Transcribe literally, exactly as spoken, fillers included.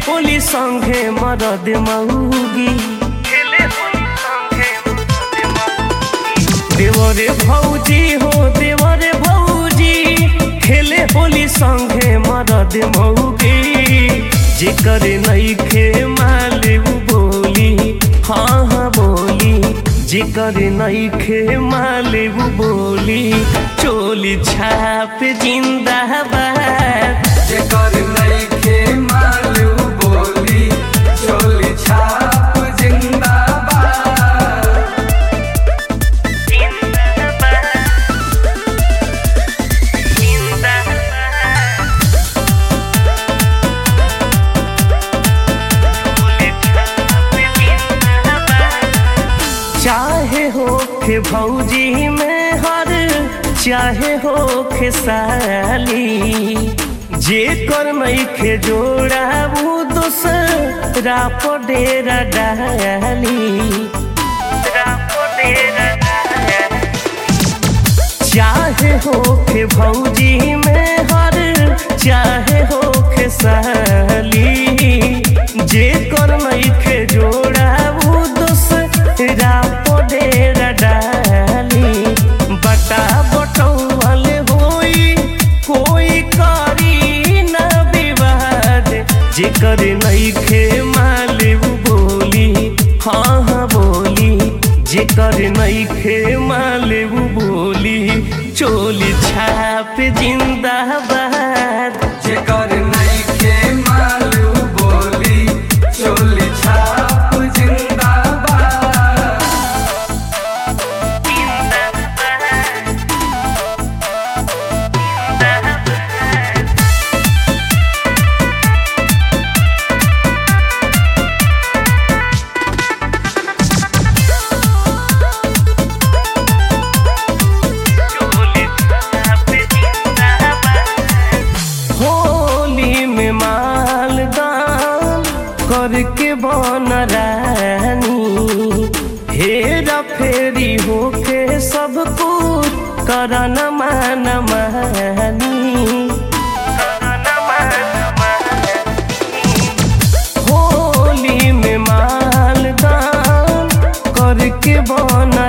होली संगे मरद मऊगी देवरे भौजी हो देवरे भौजी खेले होली संगे मरद मऊगी जेकर नइखे माले बोली हाँ हाँ बोली जेकर नइखे माले बोली चोली छाप जिंदाबाद जेकर नइखे माले बोली चोली छाप जिंदाबाद जिंदाबाद चाहे हो के भौजी में हर चाहे हो के साली जे कर मई के जोड़ा वो दूसरा पडेरा डाली चाहे हो के भौजी में हर चाहे हो के साली जे कर मई के जोड़ा वो दूसरा पडेरा डाली बटा बटौल होई कोई करी न विवाद जेकर नइखे माले बोली हाँ हाँ बोली जेकर नइखे माले बोली चोली छाप जिंदाबाद जेकर नइखे माले बोली चोली छाप जिंदाबाद होली में मालदान करके बन रानी हेरा फेरी होके सब कुछ करन मान मानी होली में मालदान करके बन